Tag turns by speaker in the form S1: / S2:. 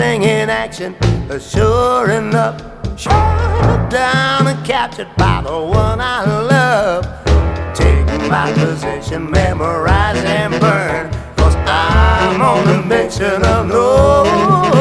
S1: thing in action. Sure enough, shot down and captured by the one I love. Take my position, memorize and burn, 'cause I'm on a mission of no